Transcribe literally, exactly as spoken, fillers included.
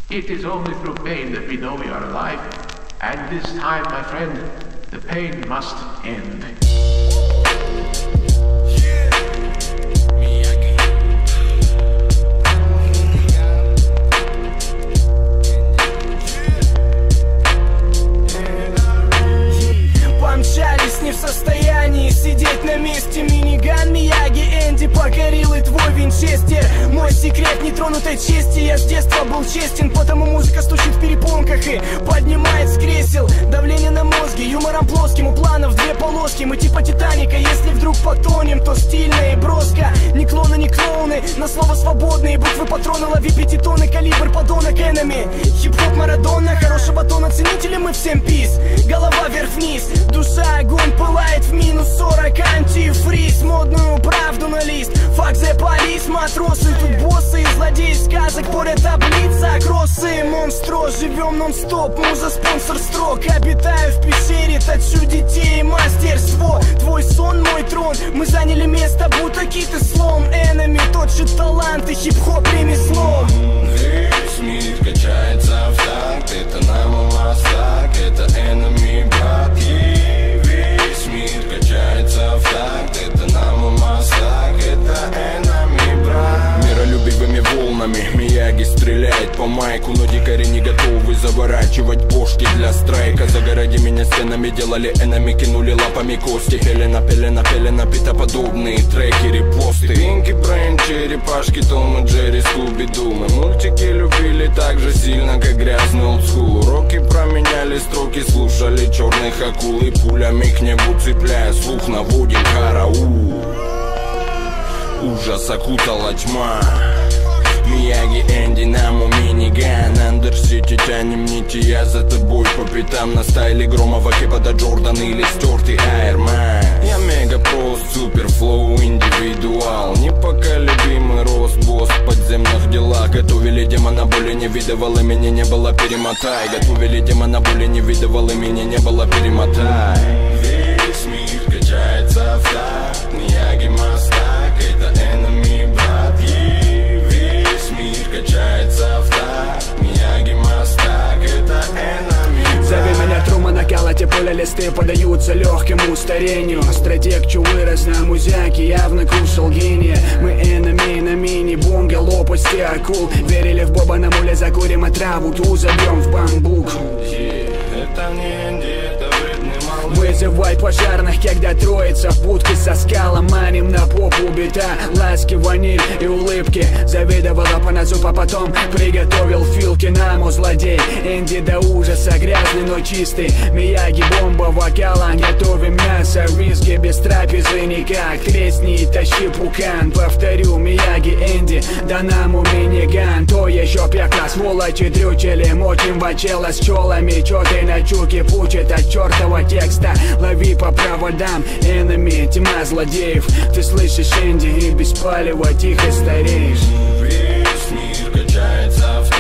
It is only through pain that we know we are alive. And this time, my friend, the pain must end. Помчались, не в состоянии сидеть на месте. Миниган Мияги Энди покорил и твой Винчестер. Мой секрет нетронутой чести. Я с детства был честен, потому музыка стучит в перепонках и поднимает с кресел. Давление на мозге, юмором плоским. У планов две полоски, мы типа Титаника. Если вдруг потонем, то стильно и броско. Ни клоны, ни клоуны, на слово свободные буквы патроны. Лови пятитонный калибр, подонок энеми. Хип-хоп Марадона, хороший батон, оценители мы всем пиз. Голова вверх-вниз, душа огонь пылает в минус сорок. Антифриз, модную правду на лист. Fuck the police, матросы, тут боссы. Злодеи сказок, поряд таблица. Кроссы, монстро, живем нон-стоп. Муза, спонсор строк. Обитаю в пещере, точу детей, мастерство. Твой сон, мой трон. Мы заняли место, будто киты слом. Энеми, точит таланты, хип-хоп ремесло. Весь мир качается в такт. Это нам у вас так. Это энеми, брат. Весь мир качается в такт. Это нам у вас так. Это энеми, брат. Миролюбивыми волнами Мияги стреляет по майку. Но дикари не готовы заворачивать бошки для страйка. Загороди меня стенами, делали энеми, кинули лапами кости. Хелена, пелена, пелена, питоподобные треки, репосты. Пинки, Брейн, черепашки, Том и Джерри, Скуби-Ду. Мы мультики любили так же сильно, как грязный олдскул. Уроки променяли строки, слушали черных акул. И пулями к небу цепляя слух, наводим караул. Ужас окутала тьма. Мияги Энди, нам у миниган. Андерсити, тянем нити, я за тобой по пятам. На стайле Громова, Кепа до Джордан или стертый Айрман. Я мега прост, супер флоу, индивидуал. Непоколебимый рост, босс в подземных делах. Готовили демона, боли не видывал, и меня не было, перемотай. Готовили демона, боли не видывал, и меня не было, перемотай. Весь мир качается в такт. Мияги мастак, это энеми, брат. Мир качается в такт. Мияги мастак, это энеми. Зови меня Трума, на калате поля листы подаются легкому старению. Стратег, чё вырос на музяке, явно кушал гения. Мы энеми на мини-бунга, лопасти акул. Верили в Боба на муле, закурим отраву, ту забьем в бамбук. Это не Энди, это вредный малый. Вызывай пожарных, когда троица в будке со скалом. Маним на попу бита, ласки, ваниль и улыбки. Завидовала по носу, а потом приготовил филки нам, у злодей. Энди до ужаса грязный, но чистый. Мияги, бомба, вокалом. Готовим мясо, виски без трапезы никак. Тресни и тащи пукан. Повторю, Мияги Энди, да нам у миниган. То еще пекла, сволочи дрючили. Мочим бачела с челами. Чё ты на чуке пучит от чертова текста. Лови по проводам, энеми, тьма злодеев. Ты слышишь, Энди, и без палева тихо стареешь. Весь мир качается в